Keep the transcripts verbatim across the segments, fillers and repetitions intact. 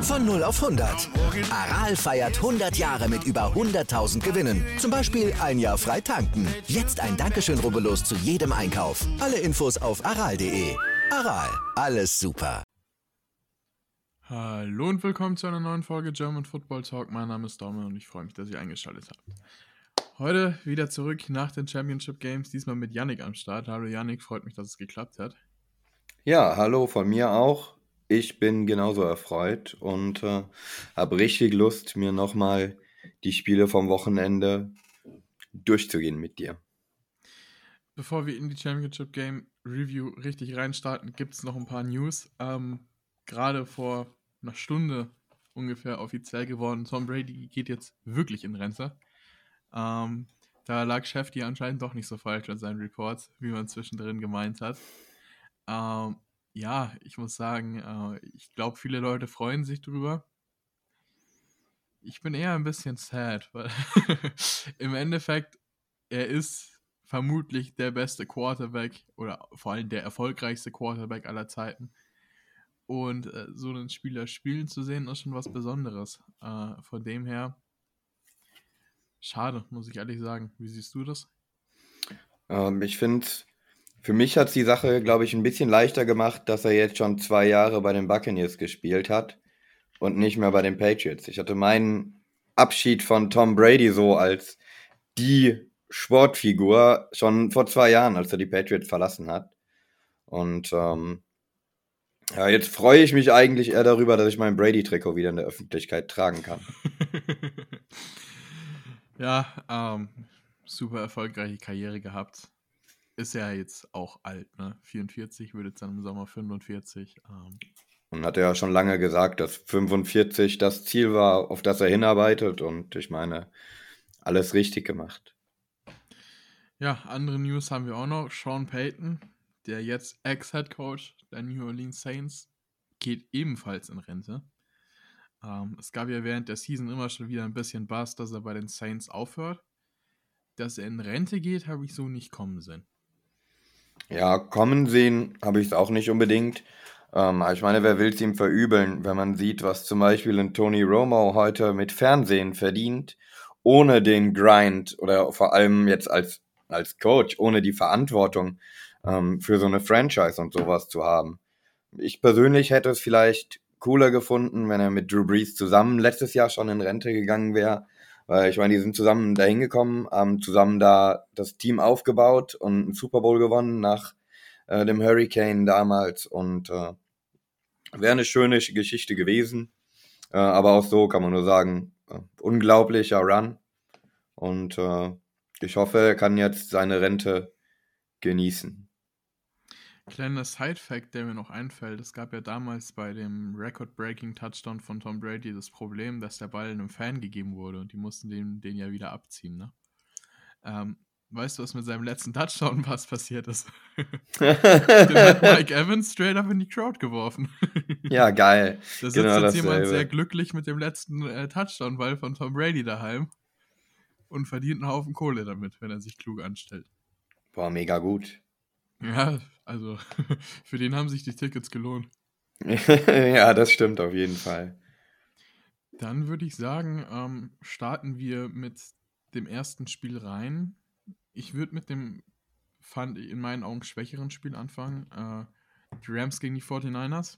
Von null auf hundert. Aral feiert hundert Jahre mit über hunderttausend Gewinnen. Zum Beispiel ein Jahr frei tanken. Jetzt ein Dankeschön, rubbellos zu jedem Einkauf. Alle Infos auf aral punkt de. Aral, alles super. Hallo und willkommen zu einer neuen Folge German Football Talk. Mein Name ist Daumen und ich freue mich, dass ihr eingeschaltet habt. Heute wieder zurück nach den Championship Games, diesmal mit Yannick am Start. Hallo Yannick, freut mich, dass es geklappt hat. Ja, hallo von mir auch. Ich bin genauso erfreut und äh, habe richtig Lust, mir nochmal die Spiele vom Wochenende durchzugehen mit dir. Bevor wir in die Championship Game Review richtig reinstarten, gibt es noch ein paar News. Ähm, gerade vor einer Stunde ungefähr offiziell geworden, Tom Brady geht jetzt wirklich in Rente. Ähm, da lag Schefty anscheinend doch nicht so falsch mit seinen Reports, wie man zwischendrin gemeint hat. Ähm, ja, ich muss sagen, äh, ich glaube, viele Leute freuen sich drüber. Ich bin eher ein bisschen sad, weil im Endeffekt, er ist vermutlich der beste Quarterback oder vor allem der erfolgreichste Quarterback aller Zeiten. Und äh, so einen Spieler spielen zu sehen, ist schon was Besonderes. Äh, von dem her, schade, muss ich ehrlich sagen. Wie siehst du das? Ähm, ich finde, für mich hat es die Sache, glaube ich, ein bisschen leichter gemacht, dass er jetzt schon zwei Jahre bei den Buccaneers gespielt hat und nicht mehr bei den Patriots. Ich hatte meinen Abschied von Tom Brady so als die Sportfigur schon vor zwei Jahren, als er die Patriots verlassen hat. Und ähm, ja, jetzt freue ich mich eigentlich eher darüber, dass ich mein Brady-Trikot wieder in der Öffentlichkeit tragen kann. Ja, ähm, super erfolgreiche Karriere gehabt. Ist ja jetzt auch alt, ne? vierundvierzig, wird jetzt dann im Sommer fünfundvierzig. Ähm, Und hat er ja schon lange gesagt, dass fünfundvierzig das Ziel war, auf das er hinarbeitet. Und ich meine, alles richtig gemacht. ja, andere News haben wir auch noch. Sean Payton, der jetzt Ex-Head-Coach der New Orleans Saints, geht ebenfalls in Rente. Ähm, es gab ja während der Season immer schon wieder ein bisschen Buzz, dass er bei den Saints aufhört. Dass er in Rente geht, habe ich so nicht kommen sehen. Ja, kommen sehen habe ich es auch nicht unbedingt. Ähm, aber ich meine, wer will es ihm verübeln, wenn man sieht, was zum Beispiel ein Tony Romo heute mit Fernsehen verdient, ohne den Grind oder vor allem jetzt als, als Coach, ohne die Verantwortung ähm, für so eine Franchise und sowas zu haben. Ich persönlich hätte es vielleicht cooler gefunden, wenn er mit Drew Brees zusammen letztes Jahr schon in Rente gegangen wäre. Weil ich meine, die sind zusammen da hingekommen, haben zusammen da das Team aufgebaut und einen Super Bowl gewonnen nach äh, dem Hurricane damals. Und äh, wäre eine schöne Geschichte gewesen. Äh, aber auch so kann man nur sagen, äh, unglaublicher Run. Und äh, ich hoffe, er kann jetzt seine Rente genießen. Kleiner Side-Fact, der mir noch einfällt: Es gab ja damals bei dem Record-Breaking-Touchdown von Tom Brady das Problem, dass der Ball einem Fan gegeben wurde und die mussten den, den ja wieder abziehen, ne? Ähm, weißt du, was mit seinem letzten Touchdown-Pass passiert ist? Den hat Mike Evans straight up in die Crowd geworfen. Ja, geil. Da sitzt Genau jetzt jemand dasselbe. sehr glücklich mit dem letzten äh, Touchdown-Ball von Tom Brady daheim und verdient einen Haufen Kohle damit, wenn er sich klug anstellt. Boah, mega gut. Ja, also für den haben sich die Tickets gelohnt. Ja, das stimmt auf jeden Fall. Dann würde ich sagen, ähm, starten wir mit dem ersten Spiel rein. Ich würde mit dem, fand ich in meinen Augen, schwächeren Spiel anfangen. Äh, die Rams gegen die forty-niners.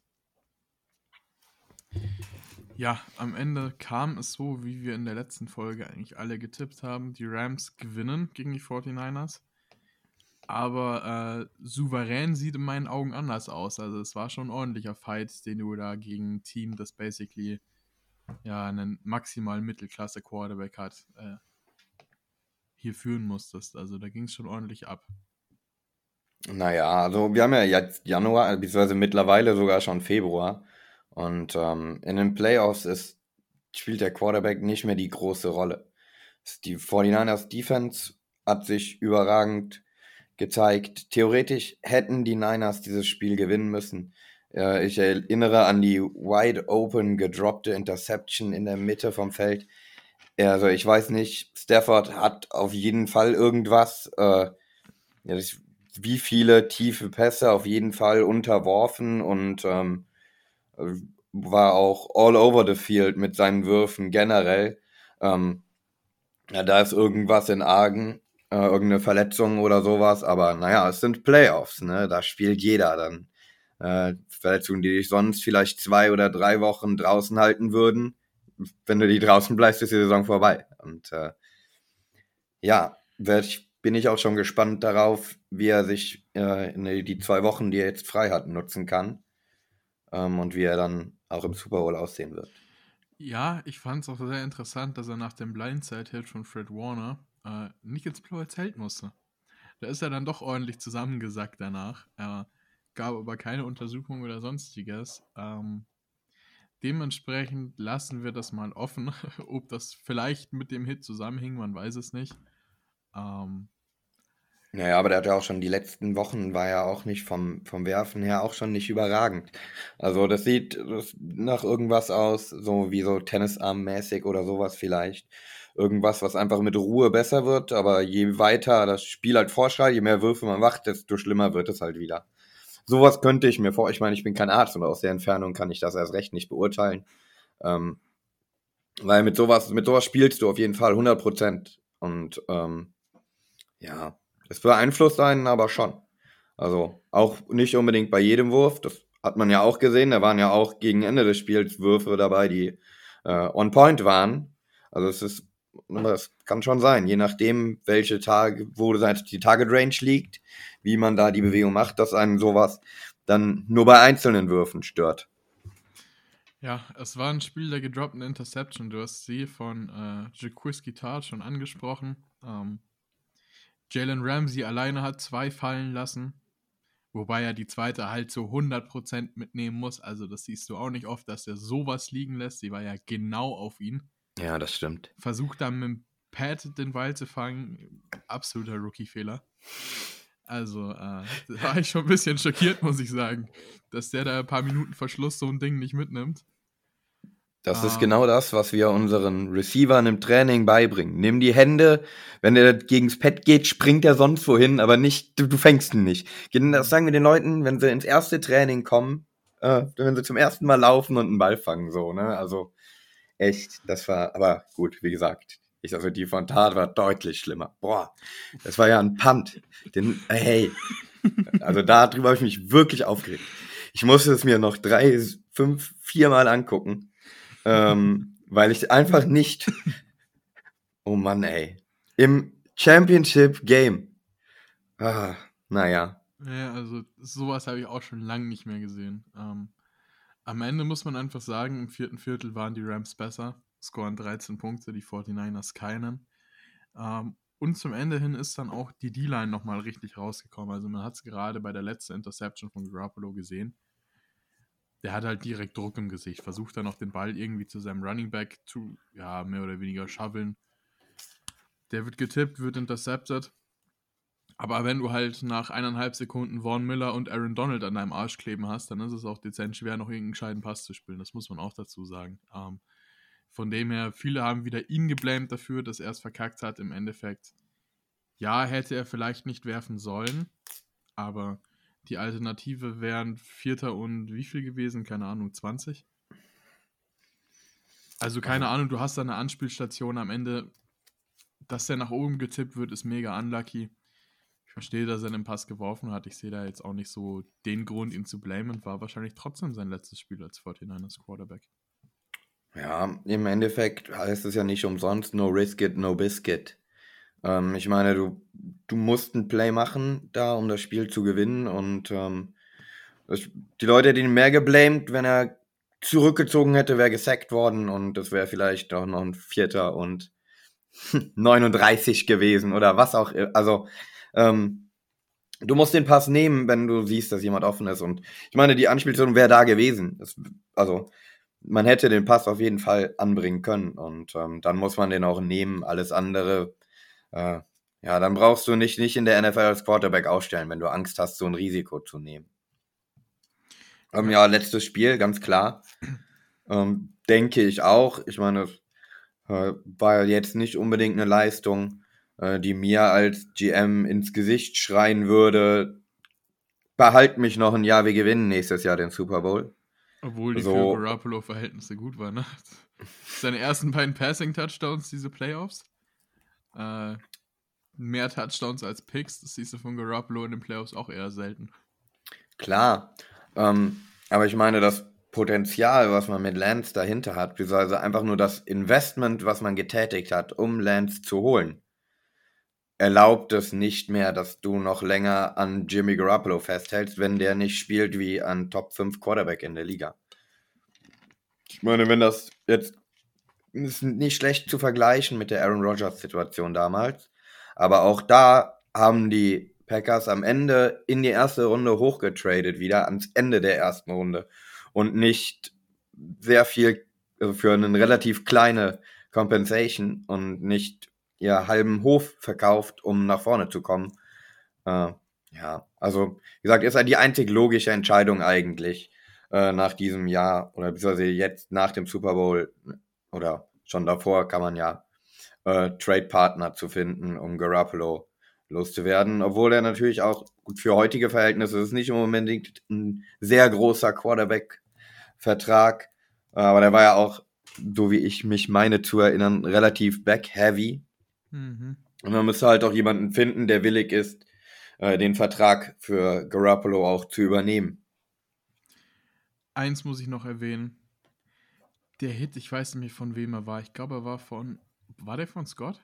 Ja, am Ende kam es so, wie wir in der letzten Folge eigentlich alle getippt haben. Die Rams gewinnen gegen die forty-niners. Aber äh, souverän sieht in meinen Augen anders aus. Also es war schon ein ordentlicher Fight, den du da gegen ein Team, das basically ja einen maximal Mittelklasse-Quarterback hat, äh, hier führen musstest. Also da ging es schon ordentlich ab. Naja, also wir haben ja jetzt Januar, beziehungsweise mittlerweile sogar schon Februar. Und ähm, in den Playoffs ist, spielt der Quarterback nicht mehr die große Rolle. Die forty-niners Defense hat sich überragend gezeigt. Theoretisch hätten die Niners dieses Spiel gewinnen müssen. Äh, ich erinnere an die wide open gedroppte Interception in der Mitte vom Feld. Also ich weiß nicht, Stafford hat auf jeden Fall irgendwas. Äh, ja, das, wie viele tiefe Pässe auf jeden Fall unterworfen und ähm, war auch all over the field mit seinen Würfen generell. Ähm, ja, da ist irgendwas in Argen, äh, irgendeine Verletzung oder sowas, aber naja, es sind Playoffs, ne? Da spielt jeder dann. Äh, Verletzungen, die dich sonst vielleicht zwei oder drei Wochen draußen halten würden. Wenn du die draußen bleibst, ist die Saison vorbei. Und äh, ja, werd ich, bin ich auch schon gespannt darauf, wie er sich äh, in die, die zwei Wochen, die er jetzt frei hat, nutzen kann. Ähm, und wie er dann auch im Super Bowl aussehen wird. Ja, ich fand es auch sehr interessant, dass er nach dem Blindside-Hit von Fred Warner äh, nicht ins blaue Zelt musste. Da ist er dann doch ordentlich zusammengesackt danach. Er gab aber keine Untersuchung oder sonstiges. Ähm, dementsprechend lassen wir das mal offen, ob das vielleicht mit dem Hit zusammenhing, man weiß es nicht. Ähm, Naja, aber der hat ja auch schon die letzten Wochen, war ja auch nicht vom, vom Werfen her auch schon nicht überragend. Also das sieht das nach irgendwas aus, so wie so Tennisarm-mäßig oder sowas vielleicht. Irgendwas, was einfach mit Ruhe besser wird, aber je weiter das Spiel halt fortschreitet, je mehr Würfe man macht, desto schlimmer wird es halt wieder. Sowas könnte ich mir vor, ich meine, ich bin kein Arzt und aus der Entfernung kann ich das erst recht nicht beurteilen. Ähm, weil mit sowas, mit sowas spielst du auf jeden Fall hundert Prozent. Und ähm, ja, es beeinflusst einen aber schon. Also auch nicht unbedingt bei jedem Wurf, das hat man ja auch gesehen. Da waren ja auch gegen Ende des Spiels Würfe dabei, die äh, on point waren. Also es ist, das kann schon sein, je nachdem, welche Tage, wo die Target Range liegt, wie man da die Bewegung macht, dass einen sowas dann nur bei einzelnen Würfen stört. Ja, es war ein Spiel der gedroppten Interception. Du hast sie von äh, Jaquiski Tartt schon angesprochen. Ähm, Jalen Ramsey alleine hat zwei fallen lassen, wobei er die zweite halt zu hundert Prozent mitnehmen muss. Also das siehst du auch nicht oft, dass er sowas liegen lässt. Sie war ja genau auf ihn. Ja, das stimmt. Versucht dann mit dem Pad den Ball zu fangen. Absoluter Rookie-Fehler. Also, äh, da war ich schon ein bisschen schockiert, muss ich sagen, dass der da ein paar Minuten Verschluss so ein Ding nicht mitnimmt. Das Ähm, ist genau das, was wir unseren Receivern im Training beibringen. Nimm die Hände, wenn der gegens Pad geht, springt er sonst wohin, aber nicht, du, du fängst ihn nicht. Das sagen wir den Leuten, wenn sie ins erste Training kommen, äh, wenn sie zum ersten Mal laufen und einen Ball fangen, so, ne? Also echt, das war, aber gut, wie gesagt, ich also die von Tat war deutlich schlimmer. Boah, das war ja ein Punt. Den, hey, also darüber habe ich mich wirklich aufgeregt. Ich musste es mir noch drei, fünf, viermal angucken. Ähm, weil ich einfach nicht, oh Mann, ey, im Championship Game, ah, naja. Ja, also sowas habe ich auch schon lange nicht mehr gesehen. Ähm, am Ende muss man einfach sagen, im vierten Viertel waren die Rams besser, scoren dreizehn Punkte, die forty-niners keinen. Ähm, und zum Ende hin ist dann auch die D-Line nochmal richtig rausgekommen. Also man hat es gerade bei der letzten Interception von Garoppolo gesehen. Der hat halt direkt Druck im Gesicht, versucht dann auch den Ball irgendwie zu seinem Running Back zu, ja, mehr oder weniger shoveln. Der wird getippt, wird intercepted. Aber wenn du halt nach eineinhalb Sekunden Vaughn Miller und Aaron Donald an deinem Arsch kleben hast, dann ist es auch dezent schwer, noch irgendeinen gescheiten Pass zu spielen. Das muss man auch dazu sagen. Ähm, von dem her, viele haben wieder ihn geblamed dafür, dass er es verkackt hat. Im Endeffekt, ja, hätte er vielleicht nicht werfen sollen, aber die Alternative wären Vierter und wie viel gewesen? Keine Ahnung, zwanzig? Also keine Ahnung, du hast da eine Anspielstation am Ende. Dass der nach oben getippt wird, ist mega unlucky. Ich verstehe, dass er den Pass geworfen hat. Ich sehe da jetzt auch nicht so den Grund, ihn zu blamen. War wahrscheinlich trotzdem sein letztes Spiel als forty-niners Quarterback. Ja, im Endeffekt heißt es ja nicht umsonst, no risk it, no biscuit. Ähm, ich meine, du, du musst ein Play machen, da, um das Spiel zu gewinnen. Und ähm, das, die Leute hätten ihn mehr geblamed, wenn er zurückgezogen hätte, wäre gesackt worden. Und das wäre vielleicht auch noch ein Vierter und neununddreißig gewesen oder was auch. Also, ähm, du musst den Pass nehmen, wenn du siehst, dass jemand offen ist. Und ich meine, die Anspielstation wäre da gewesen. Das, also, man hätte den Pass auf jeden Fall anbringen können. Und ähm, dann muss man den auch nehmen. Alles andere, äh, ja, dann brauchst du nicht, nicht in der N F L als Quarterback aufstellen, wenn du Angst hast, so ein Risiko zu nehmen. Ähm, ja, letztes Spiel, ganz klar. Ähm, denke ich auch. Ich meine, äh, war jetzt nicht unbedingt eine Leistung, äh, die mir als G M ins Gesicht schreien würde, behalt mich noch ein Jahr, wir gewinnen nächstes Jahr den Super Bowl. Obwohl die So, für Garoppolo-Verhältnisse gut war, ne? Seine ersten beiden Passing-Touchdowns, diese Playoffs. Äh, mehr Touchdowns als Picks, das siehst du von Garoppolo in den Playoffs auch eher selten. klar. Ähm, aber ich meine, das Potenzial, was man mit Lance dahinter hat, beziehungsweise einfach nur das Investment, was man getätigt hat, um Lance zu holen, erlaubt es nicht mehr, dass du noch länger an Jimmy Garoppolo festhältst, wenn der nicht spielt wie ein Top fünf Quarterback in der Liga. Ich meine, wenn das jetzt ist nicht schlecht zu vergleichen mit der Aaron Rodgers-Situation damals, aber auch da haben die Packers am Ende in die erste Runde hochgetradet, wieder ans Ende der ersten Runde und nicht sehr viel, also für eine relativ kleine Compensation und nicht ihr halben Hof verkauft, um nach vorne zu kommen. Äh, ja, also wie gesagt, ist ja die einzig logische Entscheidung eigentlich äh, nach diesem Jahr oder beziehungsweise jetzt nach dem Super Bowl oder schon davor kann man ja äh, Trade-Partner zu finden, um Garoppolo loszuwerden, obwohl er natürlich auch gut für heutige Verhältnisse ist, nicht unbedingt ein sehr großer Quarterback-Vertrag, äh, aber der war ja auch, so wie ich mich meine zu erinnern, relativ back-heavy. Mhm. Und man müsste halt auch jemanden finden, der willig ist, äh, den Vertrag für Garoppolo auch zu übernehmen. Eins muss ich noch erwähnen. Der Hit, ich weiß nicht mehr von wem er war. Ich glaube, er war von, war der von Scott?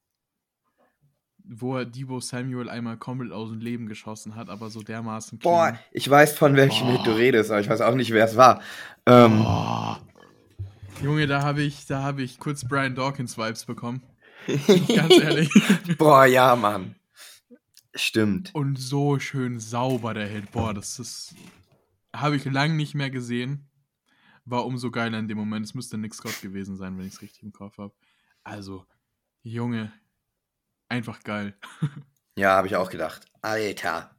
Wo er Deebo Samuel einmal komplett aus dem Leben geschossen hat, aber so dermaßen Boah, clean. ich weiß, von welchem Boah. Hit du redest, aber ich weiß auch nicht, wer es war. Ähm, Oh. Junge, da habe ich, da habe ich kurz Brian Dawkins Vibes bekommen. Ganz ehrlich. Boah, ja, Mann. Stimmt. Und so schön sauber der Hit. Boah, das ist, habe ich lange nicht mehr gesehen. War umso geiler in dem Moment. Es müsste Nick Scott gewesen sein, wenn ich es richtig im Kopf habe. Also, Junge, einfach geil. Ja, habe ich auch gedacht. Alter.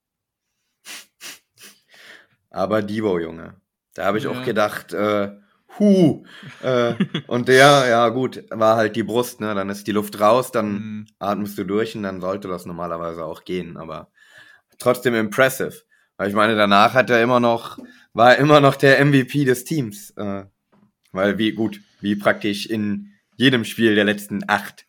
Aber Deebo, Junge. Da habe ich Ja. auch gedacht, äh, hu. Äh, und der, ja gut, war halt die Brust, ne? Dann ist die Luft raus, dann Mm, atmest du durch und dann sollte das normalerweise auch gehen. Aber trotzdem impressive. Weil ich meine, danach hat er immer noch, war er immer noch der M V P des Teams. Äh, weil wie gut, wie praktisch in jedem Spiel der letzten acht.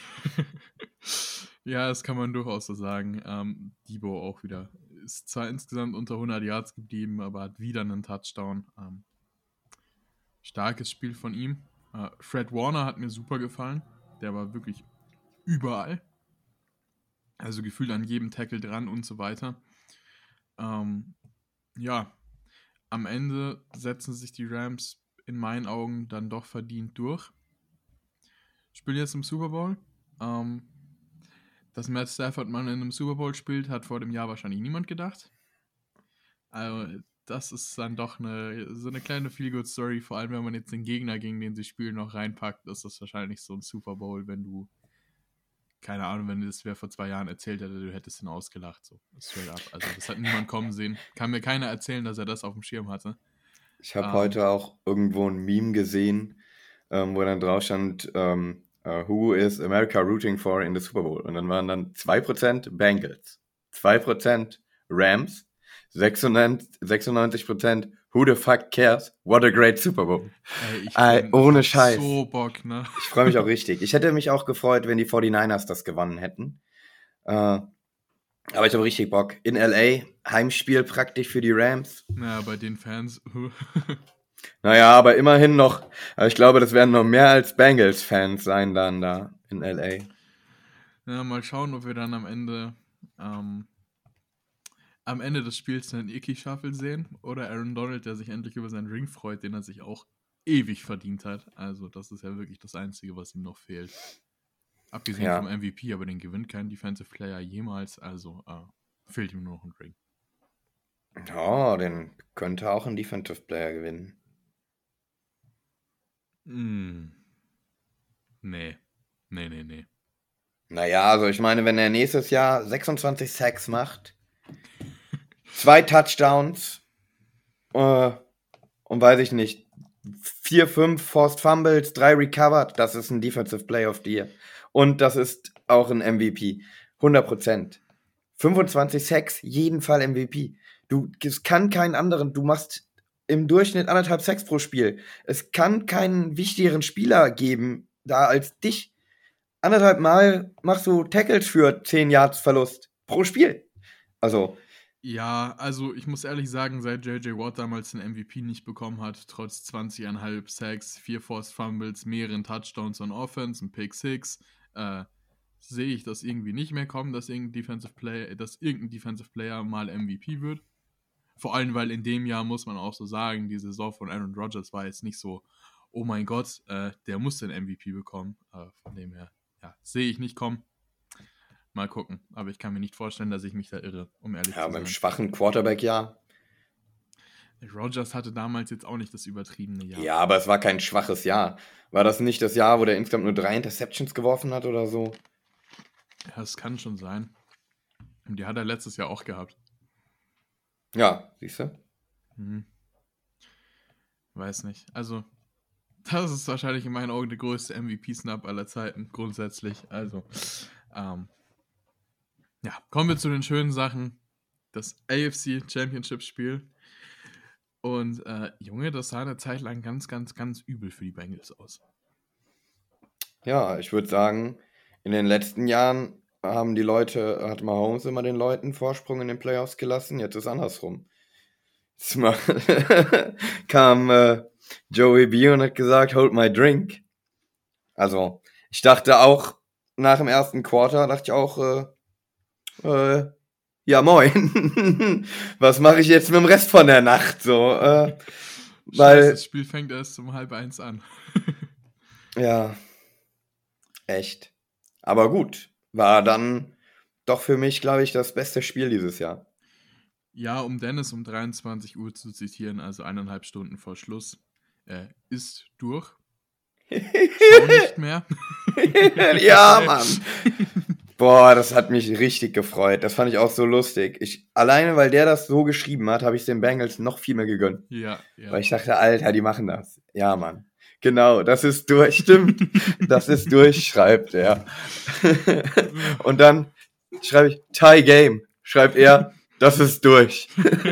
Ja, das kann man durchaus so sagen. Ähm, Deebo auch wieder. Ist zwar insgesamt unter hundert Yards geblieben, aber hat wieder einen Touchdown. Ähm, starkes Spiel von ihm. Äh, Fred Warner hat mir super gefallen. Der war wirklich überall. Also gefühlt an jedem Tackle dran und so weiter. Ähm, ja, am Ende setzen sich die Rams in meinen Augen dann doch verdient durch. Spielen jetzt im Super Bowl. Ähm, dass Matt Stafford mal in einem Super Bowl spielt, hat vor dem Jahr wahrscheinlich niemand gedacht. Also das ist dann doch eine, so eine kleine Feel-Good-Story, vor allem wenn man jetzt den Gegner, gegen den sie spielen, noch reinpackt, ist das wahrscheinlich so ein Super Bowl, wenn du, keine Ahnung, wenn das wer vor zwei Jahren erzählt hätte, du hättest ihn ausgelacht, so straight up. Also das hat niemand kommen sehen. Kann mir keiner erzählen, dass er das auf dem Schirm hatte. Ich habe Ähm. heute auch irgendwo ein Meme gesehen, ähm, wo dann drauf stand, ähm, uh, who is America rooting for in the Super Bowl? Und dann waren dann zwei Prozent Bengals, zwei Prozent Rams, sechsundneunzig Prozent who the fuck cares? What a great Super Bowl. Ey, ich Ey, bin- ohne ich hab Scheiß. so Bock, ne? Ich freue mich auch richtig. Ich hätte mich auch gefreut, wenn die forty-niners das gewonnen hätten. Äh, aber ich habe richtig Bock. In L A, Heimspiel praktisch für die Rams. Naja, bei den Fans. Naja, aber immerhin noch, aber ich glaube, das werden noch mehr als Bengals-Fans sein dann da in L A. Ja, mal schauen, ob wir dann am Ende ähm, am Ende des Spiels einen Icky-Shuffle sehen oder Aaron Donald, der sich endlich über seinen Ring freut, den er sich auch ewig verdient hat. Also das ist ja wirklich das Einzige, was ihm noch fehlt. Abgesehen Ja. vom M V P, aber den gewinnt kein Defensive Player jemals, also äh, fehlt ihm nur noch ein Ring. Oh, den könnte auch ein Defensive Player gewinnen. Mm. Nee. Nee, nee, nee. Naja, also ich meine, wenn er nächstes Jahr sechsundzwanzig Sacks macht, zwei Touchdowns äh, und weiß ich nicht, vier, fünf Forced Fumbles, drei Recovered, das ist ein Defensive Player of the Year. Und das ist auch ein M V P. hundert Prozent. fünfundzwanzig Sacks, jeden Fall M V P. Du, es kann keinen anderen, du machst im Durchschnitt anderthalb Sacks pro Spiel. Es kann keinen wichtigeren Spieler geben, da als dich. Anderthalb Mal machst du Tackles für zehn Yards Verlust pro Spiel. Also, Ja, also ich muss ehrlich sagen, seit J J. Watt damals den M V P nicht bekommen hat, trotz zwanzig Komma fünf Sacks, vier Forced Fumbles, mehreren Touchdowns on Offense, ein Pick Six, äh, sehe ich das irgendwie nicht mehr kommen, dass irgendein Defensive Player, dass irgendein Defensive Player mal M V P wird. Vor allem, weil in dem Jahr, muss man auch so sagen, die Saison von Aaron Rodgers war jetzt nicht so, oh mein Gott, äh, der muss den M V P bekommen. Äh, von dem her, ja, sehe ich nicht kommen. Mal gucken. Aber ich kann mir nicht vorstellen, dass ich mich da irre, um ehrlich ja, zu beim sein. schwachen Quarterback-Jahr. Rodgers hatte damals jetzt auch nicht das übertriebene Jahr. Ja, aber es war kein schwaches Jahr. War das nicht das Jahr, wo der insgesamt nur drei Interceptions geworfen hat oder so? Ja, das kann schon sein. Und die hat er letztes Jahr auch gehabt. Ja, siehst du? Hm. Weiß nicht. Also, das ist wahrscheinlich in meinen Augen der größte M V P-Snap aller Zeiten, grundsätzlich. Also, ähm, ja, kommen wir zu den schönen Sachen. Das A F C Championship-Spiel. Und, äh, Junge, das sah eine Zeit lang ganz, ganz, ganz übel für die Bengals aus. Ja, ich würde sagen, in den letzten Jahren haben die Leute, hat Mahomes immer den Leuten Vorsprung in den Playoffs gelassen, jetzt ist andersrum. Jetzt mal kam äh, Joey B und hat gesagt, hold my drink. Also, ich dachte auch, nach dem ersten Quarter, dachte ich auch, äh, äh, ja moin, was mache ich jetzt mit dem Rest von der Nacht? So, äh, weil Scheiße, das Spiel fängt erst um halb eins an. ja, echt. Aber gut, war dann doch für mich, glaube ich, das beste Spiel dieses Jahr. Ja, um Dennis um dreiundzwanzig Uhr zu zitieren, also eineinhalb Stunden vor Schluss, äh, ist durch. Schau nicht mehr. Ja, Mann. Boah, das hat mich richtig gefreut. Das fand ich auch so lustig. Ich, alleine, weil der das so geschrieben hat, habe ich den Bengals noch viel mehr gegönnt. Ja, ja. Weil ich dachte, Alter, die machen das. Ja, Mann. Genau, das ist durch. Stimmt. Das ist durch, schreibt er. Und dann schreibe ich, Tie Game. Schreibt er, das ist durch.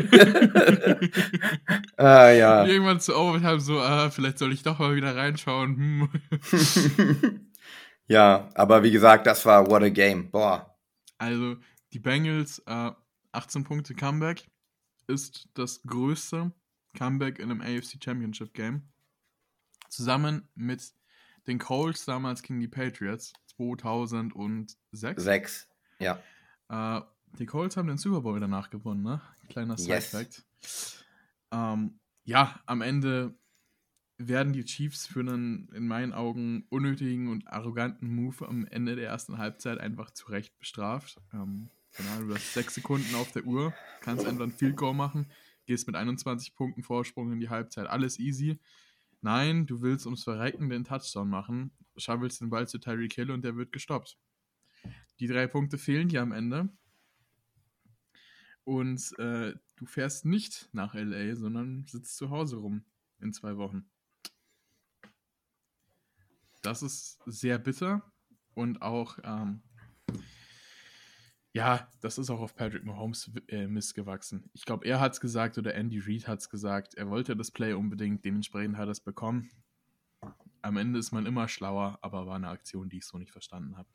Ah, ja. Und irgendwann zu Overtime so, ah, vielleicht soll ich doch mal wieder reinschauen. Hm. Ja, aber wie gesagt, das war what a game. Boah. Also, die Bengals, äh, achtzehn Punkte Comeback, ist das größte Comeback in einem A F C Championship Game. Zusammen mit den Colts damals gegen die Patriots zweitausendsechs. Sechs, ja. Äh, die Colts haben den Super Bowl danach gewonnen, ne? Kleiner Yes. Side-Fact. Ähm, ja, am Ende werden die Chiefs für einen, in meinen Augen, unnötigen und arroganten Move am Ende der ersten Halbzeit einfach zu Recht bestraft. Ähm, genau, du hast sechs Sekunden auf der Uhr, kannst einfach ein Field Goal machen, gehst mit einundzwanzig Punkten Vorsprung in die Halbzeit, alles easy. Nein, du willst ums Verrecken den Touchdown machen, schaufelst den Ball zu Tyreek Hill und der wird gestoppt. Die drei Punkte fehlen dir am Ende. Und äh, du fährst nicht nach L A, sondern sitzt zu Hause rum in zwei Wochen. Das ist sehr bitter und auch, ähm, ja, das ist auch auf Patrick Mahomes äh, Mist gewachsen. Ich glaube, er hat es gesagt oder Andy Reid hat es gesagt. Er wollte das Play unbedingt, dementsprechend hat er es bekommen. Am Ende ist man immer schlauer, aber war eine Aktion, die ich so nicht verstanden habe.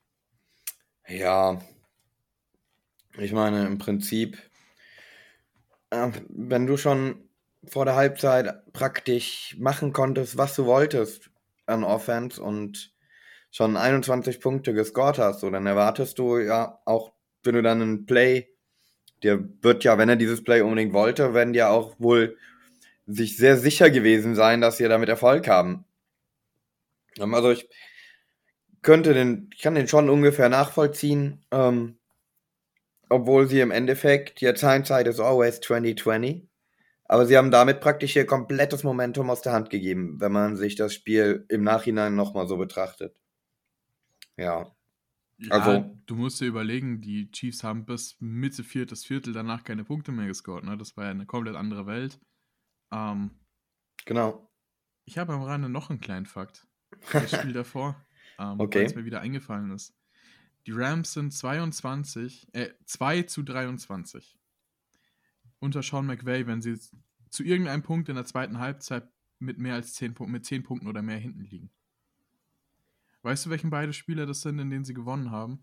Ja, ich meine, im Prinzip, äh, wenn du schon vor der Halbzeit praktisch machen konntest, was du wolltest an Offense und schon einundzwanzig Punkte gescored hast, so, dann erwartest du ja auch, wenn du dann ein Play, der wird ja, wenn er dieses Play unbedingt wollte, werden die ja auch wohl sich sehr sicher gewesen sein, dass sie damit Erfolg haben. Also ich könnte den, ich kann den schon ungefähr nachvollziehen, ähm, obwohl sie im Endeffekt, jetzt Hindsight is always twenty twenty, aber sie haben damit praktisch ihr komplettes Momentum aus der Hand gegeben, wenn man sich das Spiel im Nachhinein nochmal so betrachtet. Ja. Ja, Also- du musst dir überlegen, die Chiefs haben bis Mitte viertes Viertel danach keine Punkte mehr gescored, ne? Das war ja eine komplett andere Welt. Ähm, Genau. ich habe am Rande noch einen kleinen Fakt. Das Spiel davor, ähm, Okay. weil es mir wieder eingefallen ist. Die Rams sind zweiundzwanzig, äh, zwei zu dreiundzwanzig. Unter Sean McVay, wenn sie zu irgendeinem Punkt in der zweiten Halbzeit mit mehr als zehn Punkten, mit zehn Punkten oder mehr hinten liegen. Weißt du, welchen beide Spieler das sind, in denen sie gewonnen haben?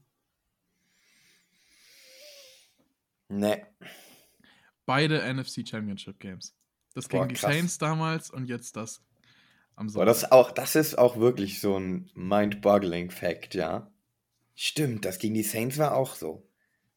Nee. Beide N F C Championship Games. Das Boah, gegen die krass. Saints damals und jetzt das am Boah, Sonntag. das, auch, das ist auch wirklich so ein mind-boggling Fact, ja. Stimmt, das gegen die Saints war auch so.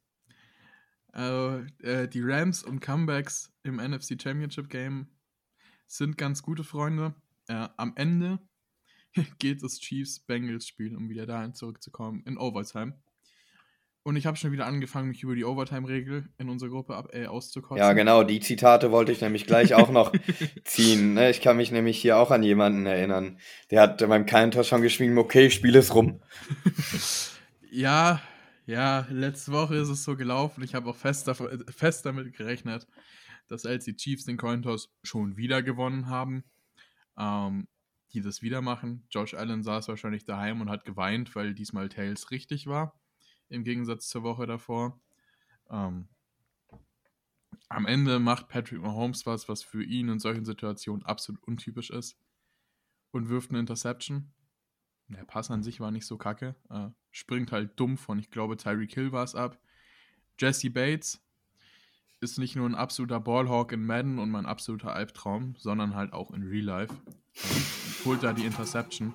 Also, äh, die Rams und Comebacks im N F C Championship Game sind ganz gute Freunde. Äh, am Ende geht das Chiefs-Bengals-Spiel, um wieder dahin zurückzukommen, in Overtime. Und ich habe schon wieder angefangen, mich über die Overtime-Regel in unserer Gruppe ab, äh, auszukotzen. Ja, genau, die Zitate wollte ich nämlich gleich auch noch ziehen. Ne? Ich kann mich nämlich hier auch an jemanden erinnern. Der hat beim Counter schon geschrieben, okay, spiel es rum. Ja, ja, letzte Woche ist es so gelaufen. Ich habe auch fest, davon, fest damit gerechnet, dass als die Chiefs den Cointoss schon wieder gewonnen haben, ähm, die das wieder machen. Josh Allen saß wahrscheinlich daheim und hat geweint, weil diesmal Tails richtig war, im Gegensatz zur Woche davor. Ähm, am Ende macht Patrick Mahomes was, was für ihn in solchen Situationen absolut untypisch ist und wirft eine Interception. Der Pass an sich war nicht so kacke. Äh, springt halt dumm von, ich glaube, Tyreek Hill war es ab. Jesse Bates ist nicht nur ein absoluter Ballhawk in Madden und mein absoluter Albtraum, sondern halt auch in Real Life. Äh, holt da die Interception.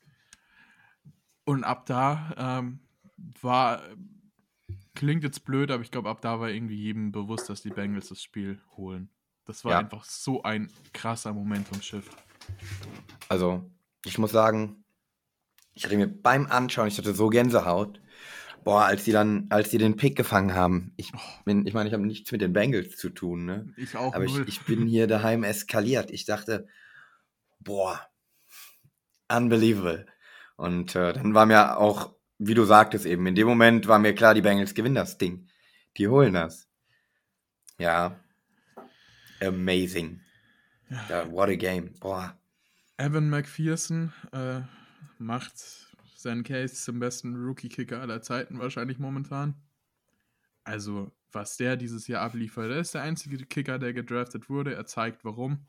Und ab da ähm, war, klingt jetzt blöd, aber ich glaube, ab da war irgendwie jedem bewusst, dass die Bengals das Spiel holen. Das war Ja. einfach so ein krasser Momentum-Shift. Also, ich muss sagen, ich hatte mir beim Anschauen, ich hatte so Gänsehaut. Boah, als die dann, als die den Pick gefangen haben. Ich bin, ich meine, ich habe nichts mit den Bengals zu tun, ne? Ich auch Aber ich, null. ich bin hier daheim eskaliert. Ich dachte, boah, unbelievable. Und äh, dann war mir auch, wie du sagtest eben, in dem Moment war mir klar, die Bengals gewinnen das Ding. Die holen das. Ja. Amazing. Ja, what a game. Boah. Evan McPherson äh, macht seinen Case zum besten Rookie-Kicker aller Zeiten wahrscheinlich momentan. Also, was der dieses Jahr abliefert, er ist der einzige Kicker, der gedraftet wurde. Er zeigt, warum.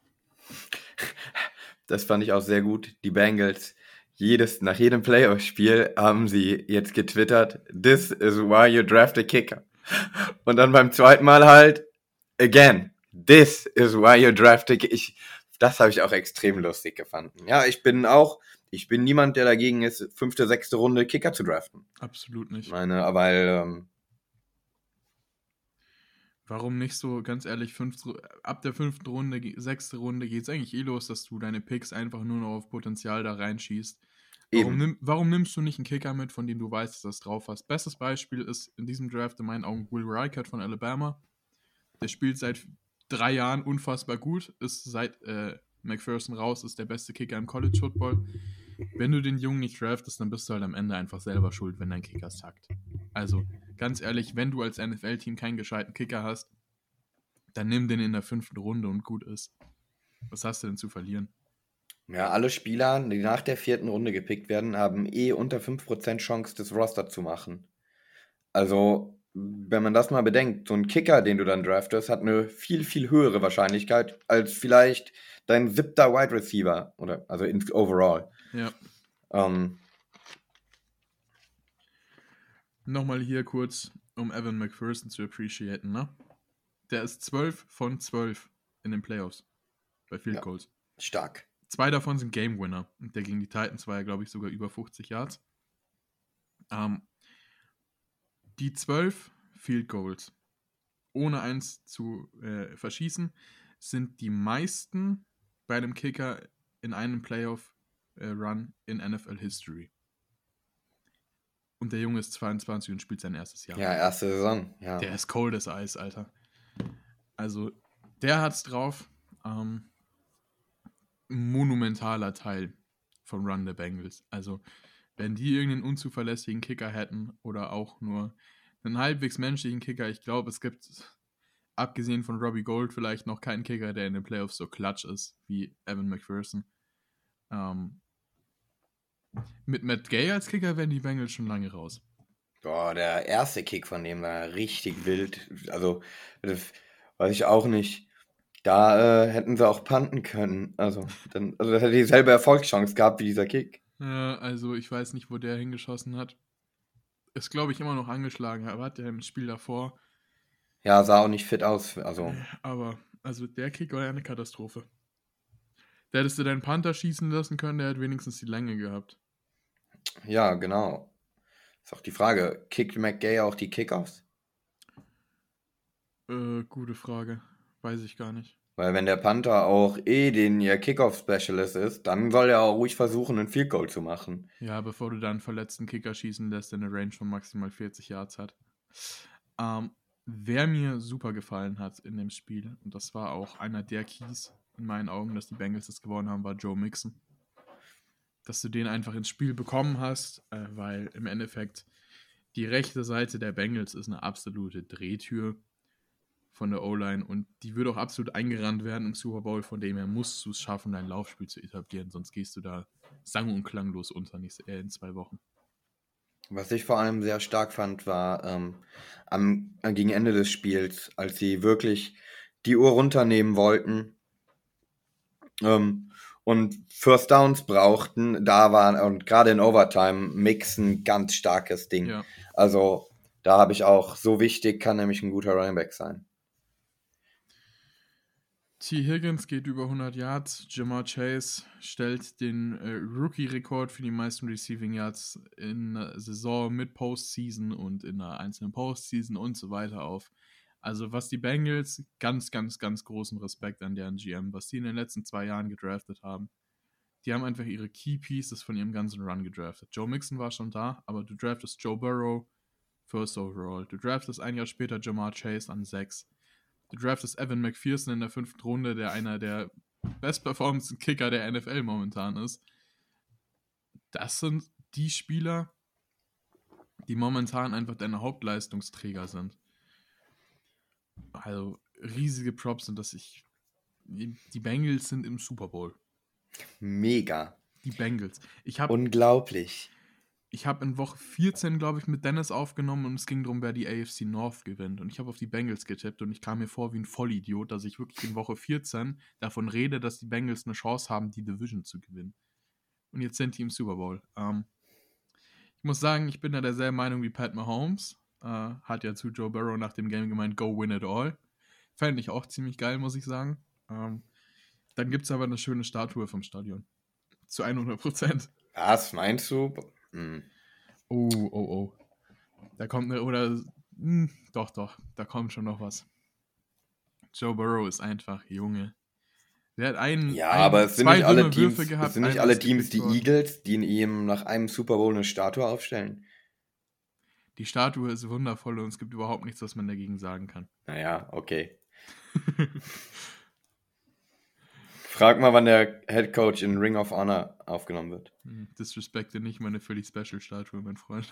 Das fand ich auch sehr gut. Die Bengals, jedes, nach jedem Playoff-Spiel haben sie jetzt getwittert, this is why you draft a kicker. Und dann beim zweiten Mal halt, again, this is why you draft a kicker. Ich, das habe ich auch extrem lustig gefunden. Ja, ich bin auch, ich bin niemand, der dagegen ist, fünfte, sechste Runde Kicker zu draften. Absolut nicht. Ich meine, weil, ähm, Warum nicht so, ganz ehrlich, fünfte, ab der fünften Runde, sechste Runde geht es eigentlich eh los, dass du deine Picks einfach nur noch auf Potenzial da reinschießt. Warum, nimm, warum nimmst du nicht einen Kicker mit, von dem du weißt, dass du das drauf hast? Bestes Beispiel ist in diesem Draft in meinen Augen Will Reichert von Alabama. Der spielt seit drei Jahren unfassbar gut, ist seit äh, McPherson raus, ist der beste Kicker im College Football. Wenn du den Jungen nicht draftest, dann bist du halt am Ende einfach selber schuld, wenn dein Kicker sackt. Also, ganz ehrlich, wenn du als N F L-Team keinen gescheiten Kicker hast, dann nimm den in der fünften Runde und gut ist. Was hast du denn zu verlieren? Ja, alle Spieler, die nach der vierten Runde gepickt werden, haben eh unter fünf Prozent Chance, das Roster zu machen. Also, wenn man das mal bedenkt, so ein Kicker, den du dann draftest, hat eine viel, viel höhere Wahrscheinlichkeit als vielleicht dein siebter Wide Receiver, oder also in overall. Ja. Ähm, Nochmal hier kurz, um Evan McPherson zu appreciaten, ne? Der ist zwölf von zwölf in den Playoffs bei Field Ja. Goals. stark. Zwei davon sind Game Winner. Und der gegen die Titans war ja, glaube ich, sogar über fünfzig Yards. Ähm, die zwölf Field Goals, ohne eins zu äh, verschießen, sind die meisten bei einem Kicker in einem Playoff-Run äh, in N F L History. Und der Junge ist zweiundzwanzig und spielt sein erstes Jahr. Ja, erste Saison. Ja. Der ist cold as Eis, Alter. Also, der hat's drauf. Ähm, monumentaler Teil vom Run der Bengals. Also, wenn die irgendeinen unzuverlässigen Kicker hätten oder auch nur einen halbwegs menschlichen Kicker, ich glaube, es gibt, abgesehen von Robbie Gould, vielleicht noch keinen Kicker, der in den Playoffs so klatsch ist wie Evan McPherson. Ähm, mit Matt Gay als Kicker wären die Bengals schon lange raus. Boah, der erste Kick von dem war richtig wild. Also, das weiß ich auch nicht. Da äh, hätten sie auch punten können. Also, dann, also das hätte dieselbe Erfolgschance gehabt wie dieser Kick. Ja, also ich weiß nicht, wo der hingeschossen hat. Ist, glaube ich, immer noch angeschlagen, aber hat er im Spiel davor. Ja, sah auch nicht fit aus. Also, Aber, also der Kick war ja eine Katastrophe. Da hättest du deinen Panther schießen lassen können, der hat wenigstens die Länge gehabt. ja, genau. Ist auch die Frage, kickt McGay auch die Kickoffs? Äh, gute Frage. Weiß ich gar nicht. Weil wenn der Panther auch eh den ihr Kickoff-Specialist ist, dann soll er auch ruhig versuchen, einen Field Goal zu machen. Ja, bevor du dann einen verletzten Kicker schießen lässt, der eine Range von maximal vierzig Yards hat. Ähm, wer mir super gefallen hat in dem Spiel, und das war auch einer der Keys in meinen Augen, dass die Bengals das gewonnen haben, war Joe Mixon. Dass du den einfach ins Spiel bekommen hast, äh, weil im Endeffekt die rechte Seite der Bengals ist eine absolute Drehtür von der O-Line und die würde auch absolut eingerannt werden im Super Bowl, von dem her musst du es schaffen, dein Laufspiel zu etablieren, sonst gehst du da sang- und klanglos unter nicht, äh, in zwei Wochen. Was ich vor allem sehr stark fand, war ähm, am, äh, gegen Ende des Spiels, als sie wirklich die Uhr runternehmen wollten ähm, und First Downs brauchten, da war, und gerade in Overtime, Mixon ganz starkes Ding. Ja. Also da habe ich auch, so wichtig kann nämlich ein guter Running Back sein. T. Higgins geht über hundert Yards. Jamar Chase stellt den äh, Rookie-Rekord für die meisten Receiving Yards in der Saison mit Postseason und in der einzelnen Postseason und so weiter auf. Also was die Bengals, ganz, ganz, ganz großen Respekt an deren G M, was die in den letzten zwei Jahren gedraftet haben. Die haben einfach ihre Key Pieces von ihrem ganzen Run gedraftet. Joe Mixon war schon da, aber du draftest Joe Burrow first overall. Du draftest ein Jahr später Jamar Chase an sechs. Du draftest Evan McPherson in der fünften Runde, der einer der bestperformendsten Kicker der N F L momentan ist. Das sind die Spieler, die momentan einfach deine Hauptleistungsträger sind. Also riesige Props sind, dass ich... Die Bengals sind im Super Bowl. Mega. Die Bengals. Ich habe Unglaublich. Ich habe in Woche vierzehn, glaube ich, mit Dennis aufgenommen und es ging darum, wer die A F C North gewinnt. Und ich habe auf die Bengals getippt und ich kam mir vor wie ein Vollidiot, dass ich wirklich in Woche vierzehn davon rede, dass die Bengals eine Chance haben, die Division zu gewinnen. Und jetzt sind die im Super Bowl. Ähm, ich muss sagen, ich bin da derselben Meinung wie Pat Mahomes. Äh, hat ja zu Joe Burrow nach dem Game gemeint, go win it all. Fände ich auch ziemlich geil, muss ich sagen. Ähm, dann gibt es aber eine schöne Statue vom Stadion. Zu hundert Prozent. Was meinst du? Hm. Oh, oh, oh. Da kommt eine, oder, mh, doch, doch, da kommt schon noch was. Joe Burrow ist einfach Junge. Der hat einen, Ja, einen aber es sind zwei nicht alle dumme Teams, Würfe gehabt. es sind nicht einer alle ist Teams gekickt die worden. Eagles, die in ihm nach einem Super Bowl eine Statue aufstellen. Die Statue ist wundervoll und es gibt überhaupt nichts, was man dagegen sagen kann. Naja, okay. Frag mal, wann der Head Coach in Ring of Honor aufgenommen wird. Disrespekte nicht meine völlig special Statue, mein Freund.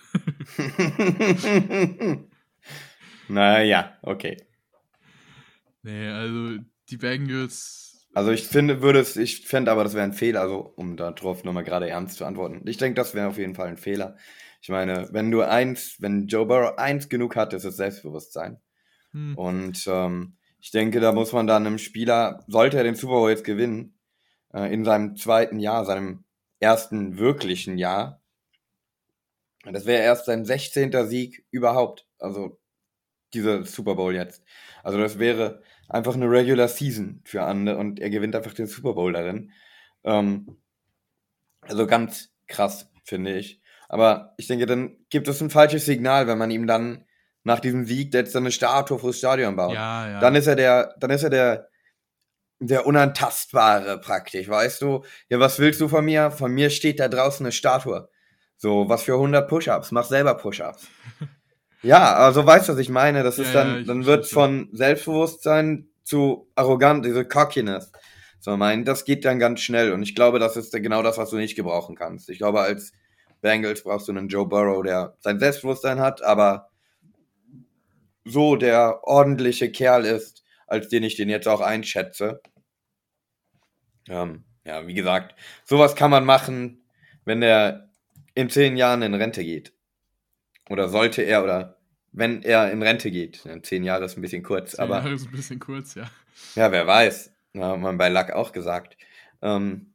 Naja, okay. Nee, also die Bengals. Also ich finde, würde es, ich fände aber, das wäre ein Fehler, also um darauf nochmal gerade ernst zu antworten. Ich denke, das wäre auf jeden Fall ein Fehler. Ich meine, wenn du eins, wenn Joe Burrow eins genug hat, ist es Selbstbewusstsein. Hm. Und ähm, ich denke, da muss man dann einem Spieler, sollte er den Super Bowl jetzt gewinnen, äh, in seinem zweiten Jahr, seinem ersten wirklichen Jahr, das wäre erst sein sechzehnter Sieg überhaupt, also dieser Super Bowl jetzt. Also das wäre einfach eine Regular Season für andere und er gewinnt einfach den Super Bowl darin. Ähm, also ganz krass, finde ich. Aber ich denke, dann gibt es ein falsches Signal, wenn man ihm dann nach diesem Sieg jetzt eine Statue fürs Stadion baut. Ja, ja. Dann ist er der, dann ist er der, der Unantastbare praktisch, weißt du? Ja, was willst du von mir? Von mir steht da draußen eine Statue. So, was für hundert Push-Ups? Mach selber Push-Ups. Ja, also weißt du, was ich meine? Das Ja, ist ja, dann, ich dann verstehe wird schon. von Selbstbewusstsein zu arrogant, diese Cockiness. So, mein, das geht dann ganz schnell und ich glaube, das ist genau das, was du nicht gebrauchen kannst. Ich glaube, als Bengals brauchst du einen Joe Burrow, der sein Selbstbewusstsein hat, aber so der ordentliche Kerl ist, als den ich den jetzt auch einschätze. Ähm, ja, wie gesagt, sowas kann man machen, wenn der in zehn Jahren in Rente geht. Oder sollte er, oder wenn er in Rente geht. Ja, zehn Jahre ist ein bisschen kurz, Zehn aber Jahre ist ein bisschen kurz, ja. ja, wer weiß. Ja, hat man bei Luck auch gesagt. Ähm,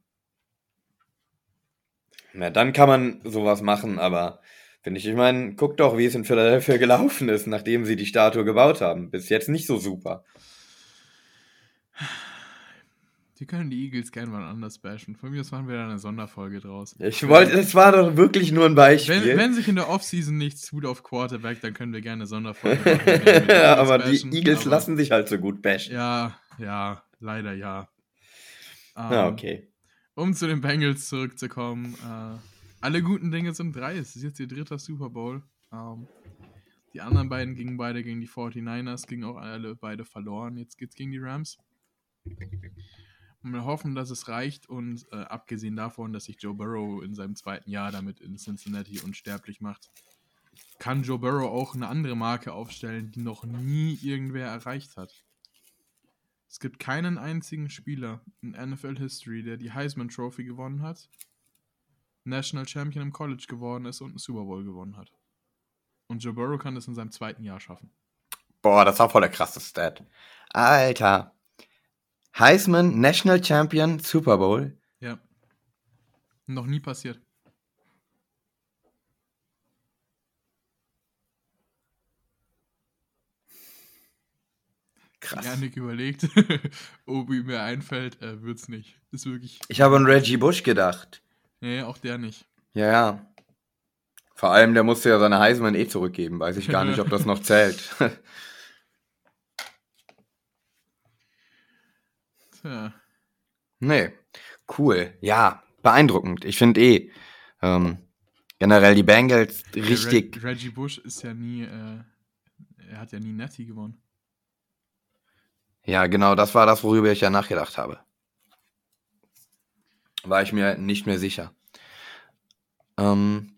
na, dann kann man sowas machen, aber finde ich, ich meine, guck doch, wie es in Philadelphia gelaufen ist, nachdem sie die Statue gebaut haben. Bis jetzt nicht so super. Die können die Eagles gerne mal anders bashen. Von mir aus machen wir da eine Sonderfolge draus. Ich wollte, es war doch wirklich nur ein Beispiel. Wenn, wenn sich in der Offseason nichts tut auf Quarterback, dann können wir gerne eine Sonderfolge machen. wenn wir die Eagles Aber die bashen. Eagles Aber lassen sich halt so gut bashen. Ja, ja, leider ja. Ähm, Ja, okay. Um zu den Bengals zurückzukommen. Äh, alle guten Dinge sind drei. Es ist jetzt ihr dritter Super Bowl. Ähm, die anderen beiden gingen beide gegen die forty-niners, gingen auch alle beide verloren. Jetzt geht's gegen die Rams. Und wir hoffen, dass es reicht und äh, abgesehen davon, dass sich Joe Burrow in seinem zweiten Jahr damit in Cincinnati unsterblich macht, kann Joe Burrow auch eine andere Marke aufstellen, die noch nie irgendwer erreicht hat. Es gibt keinen einzigen Spieler in N F L-History, der die Heisman Trophy gewonnen hat, National Champion im College geworden ist und einen Super Bowl gewonnen hat. Und Joe Burrow kann das in seinem zweiten Jahr schaffen. Boah, das war voll der krasse Stat. Alter. Heisman, National Champion, Super Bowl. Ja. Noch nie passiert. Krass. Janik überlegt, ob ihm mehr einfällt, äh, wird's nicht. Ist wirklich. Ich habe an Reggie Bush gedacht. Nee, auch der nicht. Ja, ja. Vor allem, der musste ja seine Heisman eh zurückgeben. Weiß ich gar nicht, ob das noch zählt. Tja. Nee. Cool. Ja, beeindruckend. Ich finde eh ähm, generell die Bengals richtig... Reg- Reggie Bush ist ja nie, äh, er hat ja nie Natty gewonnen. Ja, genau, das war das, worüber ich ja nachgedacht habe. War ich mir nicht mehr sicher. Ähm,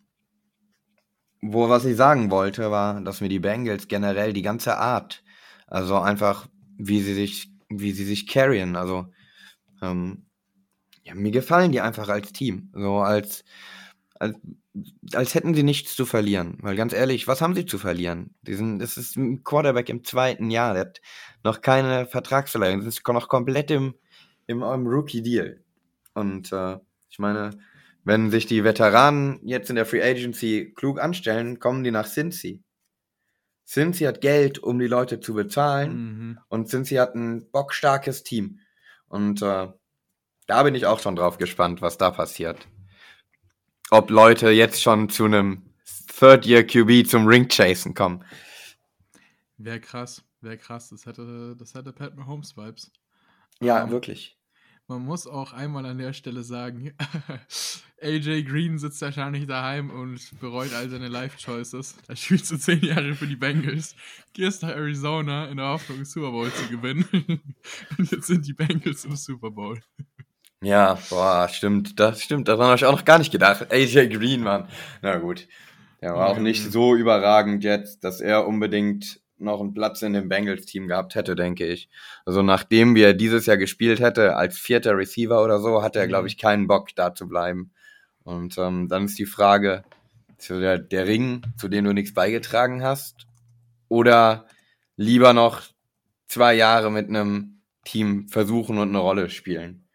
wo, was ich sagen wollte, war, dass mir die Bengals generell die ganze Art, also einfach, wie sie sich, wie sie sich carryen, also, ähm, ja, mir gefallen die einfach als Team, so als, als, als hätten sie nichts zu verlieren, weil ganz ehrlich, was haben sie zu verlieren? Die sind, das ist ein Quarterback im zweiten Jahr, der hat noch keine Vertragsverlängerung, das ist noch komplett im, im, im Rookie-Deal. Und äh, ich meine, wenn sich die Veteranen jetzt in der Free Agency klug anstellen, kommen die nach Cincy. Cincy hat Geld, um die Leute zu bezahlen. Mhm. Und Cincy hat ein bockstarkes Team. Und äh, da bin ich auch schon drauf gespannt, was da passiert. Ob Leute jetzt schon zu einem Third-Year-Q B zum Ring-Chasen kommen. Wäre krass, wäre krass. Das hätte, das hätte Pat Mahomes-Vibes. Ja, Ähm, wirklich. Man muss auch einmal an der Stelle sagen, A J Green sitzt wahrscheinlich daheim und bereut all seine Life-Choices. Da spielst du zehn Jahre für die Bengals, gehst nach Arizona in der Hoffnung, den Super Bowl zu gewinnen. Und jetzt sind die Bengals im Super Bowl. Ja, boah, stimmt, das stimmt, daran habe ich auch noch gar nicht gedacht. A J Green, Mann. Na gut. Der war auch nicht so überragend jetzt, dass er unbedingt noch einen Platz in dem Bengals-Team gehabt hätte, denke ich. Also nachdem wir dieses Jahr gespielt hätte, als vierter Receiver oder so, hat er, glaube ich, keinen Bock, da zu bleiben. Und ähm, dann ist die Frage, zu der, der Ring, zu dem du nichts beigetragen hast, oder lieber noch zwei Jahre mit einem Team versuchen und eine Rolle spielen.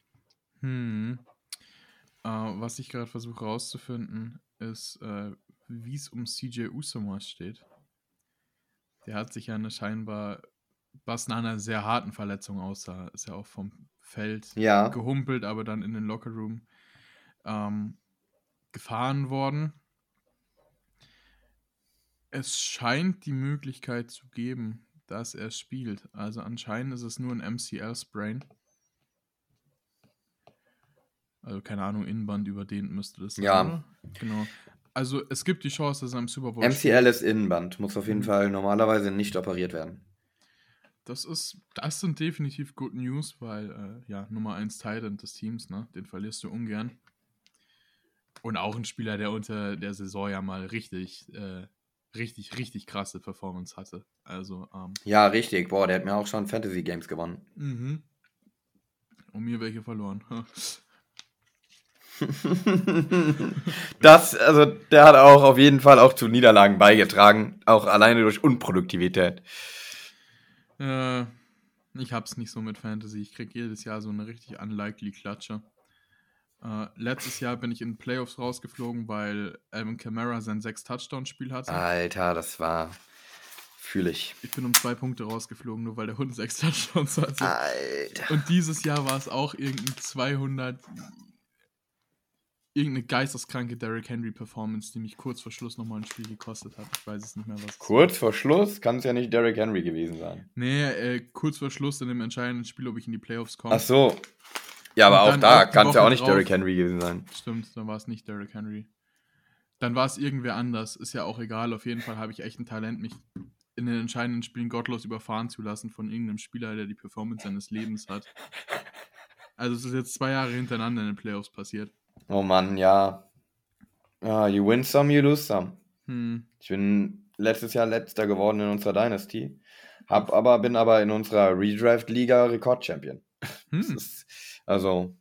Hm. Äh, was ich gerade versuche rauszufinden, ist, äh, wie es um C J Uzomah steht. Der hat sich ja eine scheinbar, was nach einer sehr harten Verletzung aussah, ist ja auch vom Feld Ja. gehumpelt, aber dann in den Lockerroom ähm, gefahren worden. Es scheint die Möglichkeit zu geben, dass er spielt. Also anscheinend ist es nur ein M C L-Sprain. Also keine Ahnung, Innenband überdehnt müsste das sein, Ja. oder? Genau. Also es gibt die Chance, dass er im Super Bowl M C L spielt. ist Innenband, muss auf jeden Mhm. Fall normalerweise nicht operiert werden. Das ist, das sind definitiv Good News, weil, äh, ja, Nummer eins Titan des Teams, ne, den verlierst du ungern. Und auch ein Spieler, der unter der Saison ja mal richtig, äh, richtig, richtig krasse Performance hatte. Also, ähm, Ja, richtig. Boah, der hat mir auch schon Fantasy Games gewonnen. mhm. Und mir welche verloren. Das, also der hat auch auf jeden Fall auch zu Niederlagen beigetragen, auch alleine durch Unproduktivität. Äh, ich hab's nicht so mit Fantasy. Ich krieg jedes Jahr so eine richtig unlikely Klatsche. Äh, letztes Jahr bin ich in den Playoffs rausgeflogen, weil Alvin Kamara sein sechs Touchdown-Spiel hatte. Alter, das war... Fühle ich. Ich bin um zwei Punkte rausgeflogen, nur weil der Hund sechs Touchdowns hatte. Alter. Und dieses Jahr war es auch irgendein zweihundert... Irgendeine geisteskranke Derrick Henry Performance, die mich kurz vor Schluss nochmal ein Spiel gekostet hat. Ich weiß es nicht mehr, was es Kurz vor Schluss kann es ja nicht Derrick Henry gewesen sein. Nee, äh, kurz vor Schluss in dem entscheidenden Spiel, ob ich in die Playoffs komme. Ach so. Ja, aber Und auch dann da auch die kann es ja Woche auch nicht drauf- Derrick Henry gewesen sein. Stimmt, dann war es nicht Derrick Henry. Dann war es irgendwer anders. Ist ja auch egal. Auf jeden Fall habe ich echt ein Talent, mich in den entscheidenden Spielen gottlos überfahren zu lassen von irgendeinem Spieler, der die Performance seines Lebens hat. Also es ist jetzt zwei Jahre hintereinander in den Playoffs passiert. Oh Mann, ja. Ah, you win some, you lose some. Hm. Ich bin letztes Jahr letzter geworden in unserer Dynasty. Hab aber, bin aber in unserer Redraft-Liga Rekord-Champion. Das Hm. ist, also,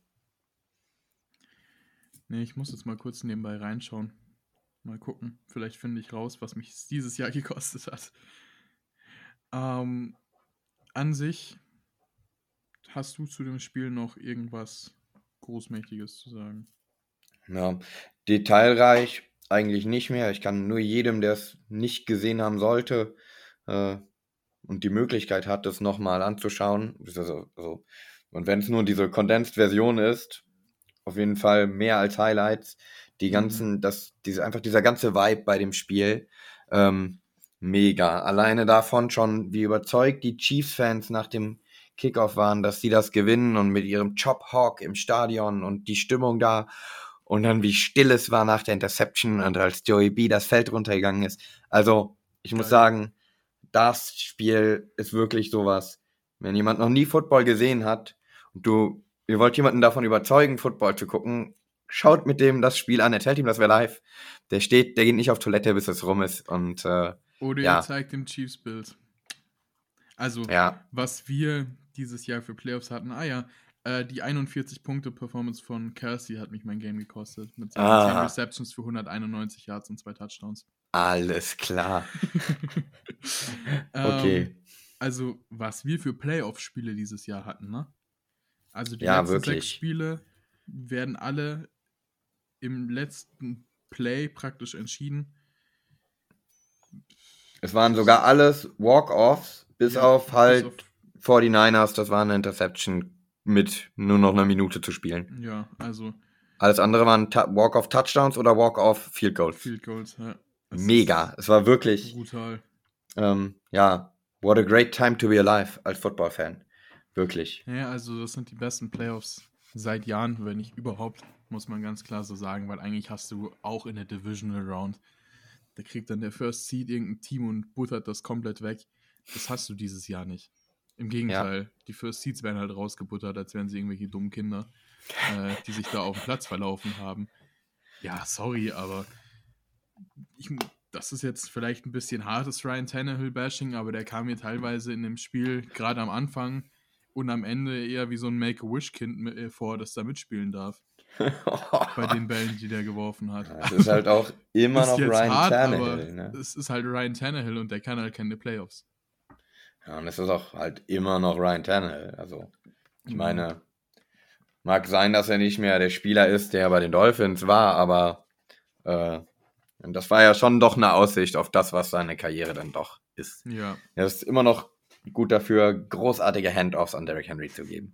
Nee, ich muss jetzt mal kurz nebenbei reinschauen. Mal gucken. Vielleicht finde ich raus, was mich es dieses Jahr gekostet hat. Ähm, an sich hast du zu dem Spiel noch irgendwas Großmächtiges zu sagen? ja, detailreich eigentlich nicht mehr. Ich kann nur jedem, der es nicht gesehen haben sollte äh, und die Möglichkeit hat, das nochmal anzuschauen. Also, also, und wenn es nur diese Condensed-Version ist, auf jeden Fall mehr als Highlights. Die Mhm. ganzen, das, diese, einfach dieser ganze Vibe bei dem Spiel, ähm, mega. Alleine davon schon, wie überzeugt die Chiefs-Fans nach dem Kickoff waren, dass sie das gewinnen und mit ihrem Chop Hawk im Stadion und die Stimmung da und dann wie still es war nach der Interception und als Joey B das Feld runtergegangen ist. Also, ich muss Geil. sagen, das Spiel ist wirklich sowas. Wenn jemand noch nie Football gesehen hat und du, ihr wollt jemanden davon überzeugen, Football zu gucken, schaut mit dem das Spiel an, erzählt ihm, das wäre live. Der steht, der geht nicht auf Toilette, bis es rum ist und äh, Oder Ja. ihr zeigt dem Chiefs-Bild. Also, ja, was wir dieses Jahr für Playoffs hatten, ah ja, äh, die einundvierzig-Punkte-Performance von Kelsey hat mich mein Game gekostet. Mit seinen Ah. zehn Receptions für hunderteinundneunzig Yards und zwei Touchdowns. alles klar. Okay. Ähm, also, was wir für Playoff-Spiele dieses Jahr hatten, ne? Also, die Ja, letzten wirklich. sechs Spiele werden alle im letzten Play praktisch entschieden. Es waren sogar alles Walk-Offs, bis Ja, auf halt bis auf- forty-niners, das war eine Interception mit nur noch einer Minute zu spielen. Ja, also Alles andere waren Ta- Walk-Off-Touchdowns oder Walk-Off-Field-Goals. Field Goals. Ja. Es Mega. Es war ist wirklich, brutal. ähm, ja, what a great time to be alive als Football-Fan. Wirklich. Ja, also das sind die besten Playoffs seit Jahren, wenn nicht überhaupt, muss man ganz klar so sagen, weil eigentlich hast du auch in der Divisional Round, da kriegt dann der First Seed irgendein Team und buttert das komplett weg. Das hast du dieses Jahr nicht. Im Gegenteil, die First Seeds werden halt rausgebuttert, als wären sie irgendwelche dummen Kinder, äh, die sich da auf dem Platz verlaufen haben. Ja, sorry, aber ich, das ist jetzt vielleicht ein bisschen hartes Ryan Tannehill-Bashing, aber der kam mir teilweise in dem Spiel, gerade am Anfang und am Ende eher wie so ein Make-A-Wish-Kind mit- äh, vor, das da mitspielen darf, bei den Bällen, die der geworfen hat. Es ist halt auch immer Ist noch jetzt Ryan hart, Tannehill. aber Ne? es ist halt Ryan Tannehill und der kann halt keine Playoffs. Ja, und es ist auch halt immer noch Ryan Tannehill. Also, ich Mhm. meine, mag sein, dass er nicht mehr der Spieler ist, der bei den Dolphins war, aber äh, das war ja schon doch eine Aussicht auf das, was seine Karriere dann doch ist. Ja. Er ist immer noch gut dafür, großartige Handoffs an Derrick Henry zu geben.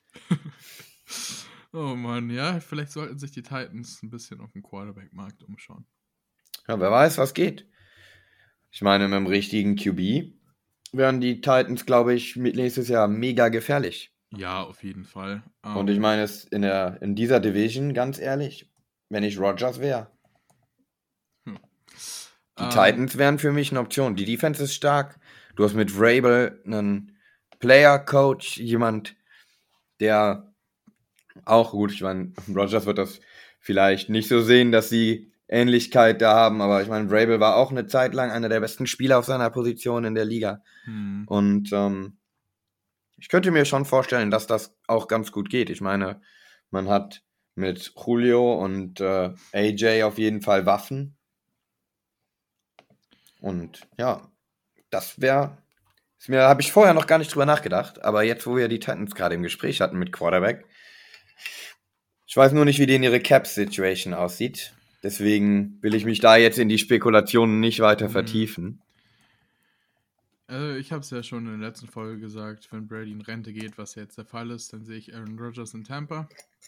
Oh Mann, ja, vielleicht sollten sich die Titans ein bisschen auf dem Quarterback-Markt umschauen. Ja, wer weiß, was geht. Ich meine, mit dem richtigen Q B werden die Titans, glaube ich, mit nächstes Jahr mega gefährlich. Ja, auf jeden Fall. Und Ähm, ich meine, es in, der, in dieser Division, ganz ehrlich, wenn ich Rodgers wäre, die ähm, Titans wären für mich eine Option. Die Defense ist stark. Du hast mit Vrabel einen Player-Coach, jemand, der auch gut, ich meine, Rodgers wird das vielleicht nicht so sehen, dass sie Ähnlichkeit da haben, aber ich meine, Vrabel war auch eine Zeit lang einer der besten Spieler auf seiner Position in der Liga. hm, Und ähm, ich könnte mir schon vorstellen, dass das auch ganz gut geht. Ich meine, man hat mit Julio und äh, A J auf jeden Fall Waffen. Und ja, das wäre, mir habe ich vorher noch gar nicht drüber nachgedacht, aber jetzt, wo wir die Titans gerade im Gespräch hatten mit Quarterback, ich weiß nur nicht, wie denen ihre Cap-Situation aussieht. Deswegen will ich mich da jetzt in die Spekulationen nicht weiter vertiefen. Also ich habe es ja schon in der letzten Folge gesagt, wenn Brady in Rente geht, was jetzt der Fall ist, dann sehe ich Aaron Rodgers in Tampa.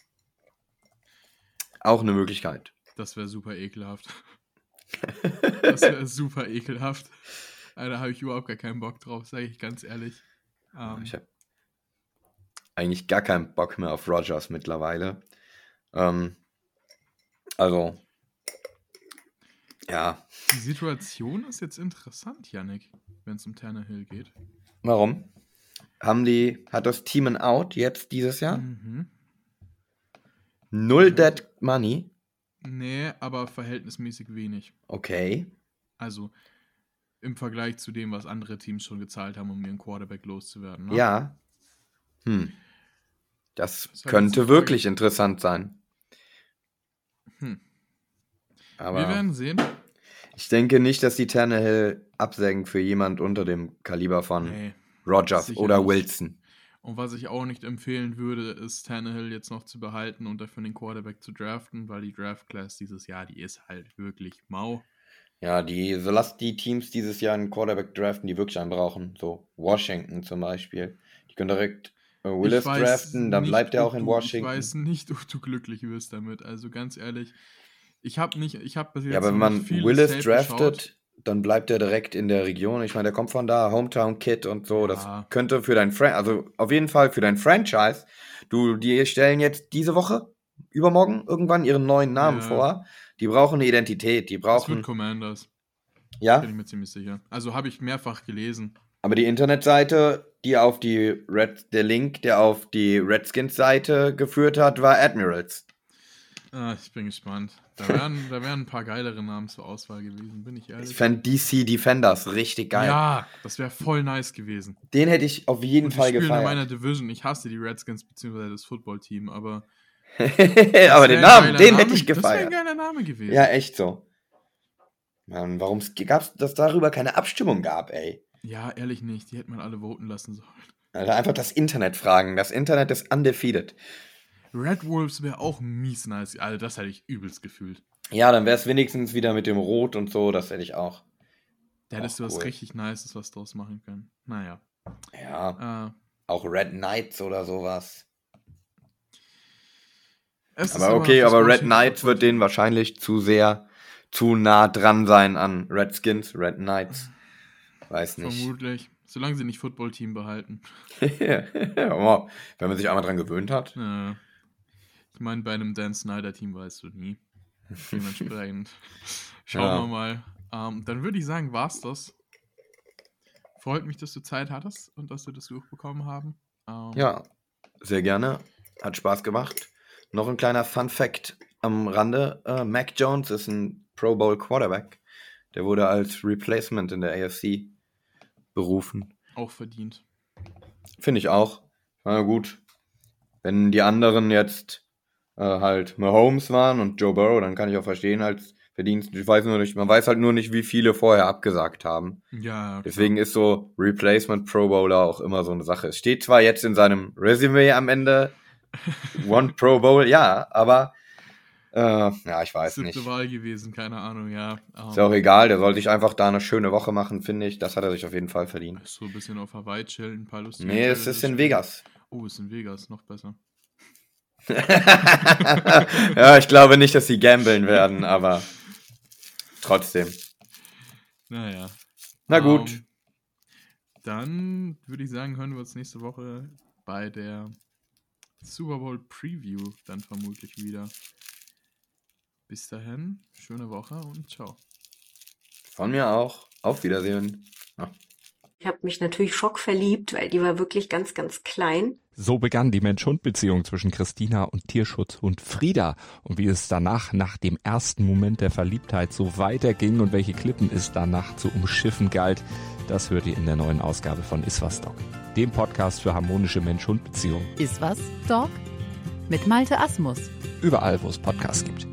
Auch eine Möglichkeit. Das wäre super ekelhaft. Das wäre super ekelhaft. Da habe ich überhaupt gar keinen Bock drauf, sage ich ganz ehrlich. Ähm, ich habe eigentlich gar keinen Bock mehr auf Rodgers mittlerweile. Ähm, also, ja. Die Situation ist jetzt interessant, Yannick, wenn es um Tannehill geht. Warum? Haben die, hat das Team ein Out jetzt dieses Jahr? Mhm. Null Dead Money? Nee, aber verhältnismäßig wenig. Okay. Also im Vergleich zu dem, was andere Teams schon gezahlt haben, um ihren Quarterback loszuwerden. Ne? Ja. Hm. Das, Das hat könnte jetzt wirklich interessant sein. Hm. Aber Wir werden sehen. ich denke nicht, dass die Tannehill absägen für jemand unter dem Kaliber von Nee, Rodgers sicher oder nicht. Wilson. Und was ich auch nicht empfehlen würde, ist Tannehill jetzt noch zu behalten und dafür den Quarterback zu draften, weil die Draft-Class dieses Jahr, die ist halt wirklich mau. Ja, die, so lasst die Teams dieses Jahr einen Quarterback draften, die wirklich einen brauchen. So Washington zum Beispiel. Die können direkt äh, Willis Ich weiß draften, dann nicht, bleibt er ob auch in du, Washington. Ich weiß nicht, ob du glücklich wirst damit. Also ganz ehrlich, ich habe nicht, ich habe bis jetzt Ja, aber wenn noch man nicht viel Willis Tape draftet, geschaut. dann bleibt er direkt in der Region. Ich meine, der kommt von da, Hometown Kid und so. Ja. Das könnte für dein Fran- also auf jeden Fall für dein Franchise. Du, die stellen jetzt diese Woche, übermorgen irgendwann ihren neuen Namen Ja. vor. Die brauchen eine Identität, die Das brauchen. wird Commanders, Ja, bin ich mir ziemlich sicher. Also habe ich mehrfach gelesen. aber die Internetseite, die auf die Red, der Link, der auf die Redskins-Seite geführt hat, war Admirals. Ah, ich bin gespannt. Da wären, da wären ein paar geilere Namen zur Auswahl gewesen, bin ich ehrlich. Ich fände D C Defenders richtig geil. Ja, das wäre voll nice gewesen. Den hätte ich auf jeden Und die Fall spielen in gefeiert. meiner Division. Ich hasse die Redskins bzw. das Footballteam, aber aber das den wär ein Namen, geiler den Name. hätte ich Das wäre ein gefeiert. geiler Name gewesen. Ja, echt so. Mann, warum es gab's, dass darüber keine Abstimmung gab, ey. Ja, ehrlich nicht. Die hätte man alle voten lassen sollen. Alter, einfach das Internet fragen. Das Internet ist undefeated. Red Wolves wäre auch mies nice. Alter, das hätte ich übelst gefühlt. Ja, dann wäre es wenigstens wieder mit dem Rot und so, das hätte ich auch. Da hättest du Auch was cool. richtig Nices was draus machen können. Naja. Ja, Äh, auch Red Knights oder sowas. es ist Aber okay, aber Red Footballteam, Knights wird denen wahrscheinlich zu sehr, zu nah dran sein an Redskins, Red Knights. Weiß nicht. Vermutlich. Solange sie nicht Footballteam behalten. Ja, wenn man sich einmal dran gewöhnt hat. Äh, ich meine, bei einem Dan Snyder-Team weißt du nie. Dementsprechend. Schauen Ja. wir mal. Ähm, dann würde ich sagen, war's das. Freut mich, dass du Zeit hattest und dass wir das durchbekommen haben. Ähm, Ja, sehr gerne. Hat Spaß gemacht. Noch ein kleiner Fun-Fact am Rande. Äh, Mac Jones ist ein Pro Bowl Quarterback. Der wurde als Replacement in der A F C berufen. Auch verdient. Finde ich auch. Na gut. Wenn die anderen jetzt äh, halt Mahomes waren und Joe Burrow, dann kann ich auch verstehen als Verdienst. Ich weiß nur nicht, man weiß halt nur nicht, wie viele vorher abgesagt haben. Ja, klar. Deswegen ist so Replacement Pro Bowler auch immer so eine Sache. Es steht zwar jetzt in seinem Resümee am Ende One Pro Bowl, ja, aber äh, ja, ich weiß Siebte nicht. Wahl gewesen, keine Ahnung, ja. Ähm, Ist ja auch egal, der soll sich einfach da eine schöne Woche machen, finde ich. Das hat er sich auf jeden Fall verdient. So ein bisschen auf Hawaii chillen, ein paar lustige Nee, es ist in Vegas. Oh, ist in Vegas, noch besser. Ja, ich glaube nicht, dass sie gambeln werden, aber trotzdem. Naja. Na gut. Ähm, dann würde ich sagen, hören wir uns nächste Woche bei der Super Bowl Preview dann vermutlich wieder. Bis dahin, schöne Woche und ciao. Von mir auch. Auf Wiedersehen. Ja. Ich habe mich natürlich schockverliebt, weil die war wirklich ganz, ganz klein. So begann die Mensch-Hund-Beziehung zwischen Christina und Tierschutzhund Frieda. Und wie es danach, nach dem ersten Moment der Verliebtheit, so weiterging und welche Klippen es danach zu umschiffen galt, das hört ihr in der neuen Ausgabe von Iswas Dog, dem Podcast für harmonische Mensch-Hund-Beziehungen. Ist was, Dog? mit Malte Asmus. Überall, wo es Podcasts gibt.